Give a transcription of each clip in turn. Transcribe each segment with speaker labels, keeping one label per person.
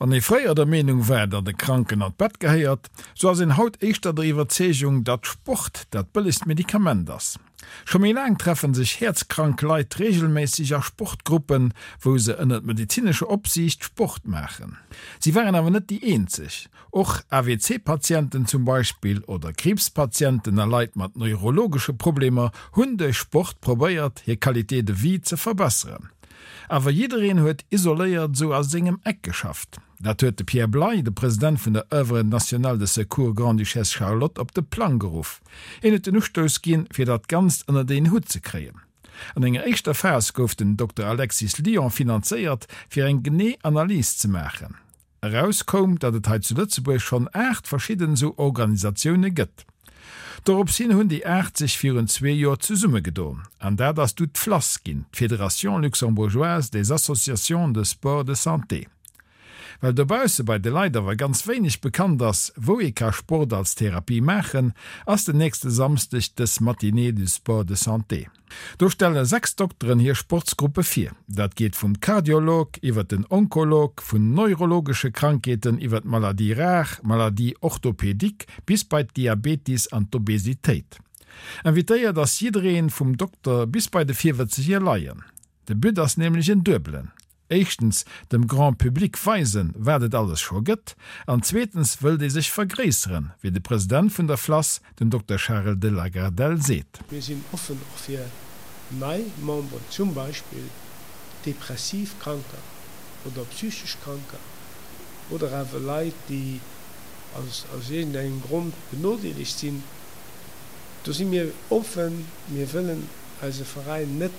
Speaker 1: Wann e fréier der Menung wär, dat de Kranken an Bett geheiert, so ass en haut eichter der Iwerzegung, dat Sport dat billigst Medikament ass. Schon mé lang treffen sich herzkrank Leiit regelmäßig a Sportgruppen, wo se ënner medizinsche Opsicht Sport machen. Sie wären aber net die einzig. Och AWC-Patienten zum Beispiel oder Krebspatienten erleit mat neurologische Probleme hunde Sport probéiert, hier Qualität de Vie zu verbessern. Aber jedereen huet isoliert so aus engem Eck geschafft. Dat huet de Pierre Blay, de Präsident vun der Œuvre Nationale de Secours Grande Duchesse Charlotte, op de Plan geruf. Et den Ustoos gin fir dat ganz ënner den Hut ze kreen. An enger echtter Vers gouf den Dr. Alexis Lyon finanziert fir eng Genee-Analyse ze machen. Herauskom, dat et heit zu Lützeburg schon 8 verschieden so Organisationune gëtt. Dorop sinn hunn die 80 vir 2 Joer zu Summe gedoen, an der das du d'Flass ginn, Fédération Luxembourgeoise des Associations de Sport de Santé. Weil derbause bei de Leider war ganz wenig bekannt ass, wo ik ka Sport als Therapie machen, ass de nächste Samstag des Matinée du Sport de Santé. Durchstelle 6 Doktoren hier Sportsgruppe 4. Dat geht vum Kardiolog, iwwer den Onkolog, vun neurologische Krankheiten, iwwer Maladie rar, Maladie orthopädik bis bei Diabetes an Obesitéit. Invitéiert ass jidereen vum Doktor bis bei de 4 wird sich hier leiien. De Büt ass nämlich in Döbelen. Echtens dem Grand Publik weisen, werdet alles schon gëtt, an zweitens will die sich vergräseren, wie der Präsident von der Flass, den Dr. Charles de la Gardelle, seht.
Speaker 2: Wir sind offen auch für neue Member, zum Beispiel depressiv Kranker oder psychisch Kranker oder auch Leute, die aus irgendeinem Grund benötigt sind. Da sind wir offen, wir wollen als Verein nicht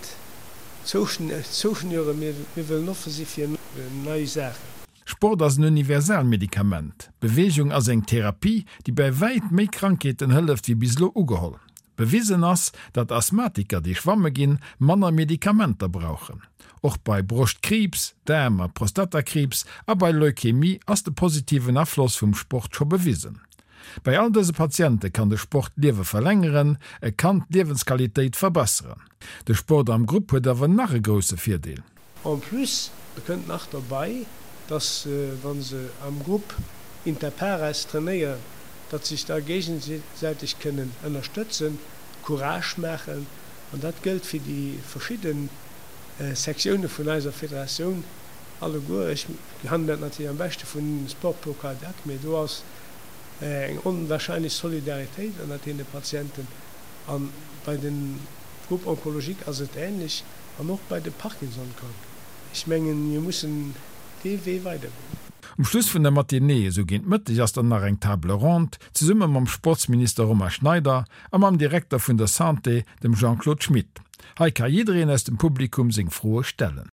Speaker 2: wir will noch für sie für neue Sachen.
Speaker 1: Sport as ein Universalmedikament. Bewegung as eng Therapie, die bei weit méi Krankheiten hëlleft wie bislo ugeholl. Bewiesen ass, dat Asthmatiker, die schwamme ginn, manner Medikamenter brauchen. Och bei Brustkrebs, Därmer, Prostatakrebs, a bei Leukämie ass de positiven Abfluss vum Sport scho bewiesen. Bei all diese Patienten kann der Sport Lewe verlängern, kann die Lebensqualität verbessern. Der Sport am Gruppe hat aber noch ein grosser Vorteil.
Speaker 2: En plus, wir können noch dabei, dass wenn sie am Gruppe interpares trainieren, dass sich da gegenseitig können unterstützen, Courage machen. Und das gilt für die verschiedenen Sektionen von unserer Föderation. Alle gut, ich handle natürlich am besten von dem Sportpokal DAC, du hast eine unwahrscheinliche Solidarität an den Patienten. Und bei den Gruppe Onkologie ist es ähnlich, und auch bei den Parkinson-Kranken. Ich meine, wir müssen den Weg weitergehen.
Speaker 1: Am Schluss von der Matinée, so geht mittig erst dann nach eng Table Ronde, zusammen mit dem Sportsminister Roman Schneider und mit dem Direktor von der Santé, dem Jean-Claude Schmidt. Hier kann jeder aus dem Publikum sich frohe stellen.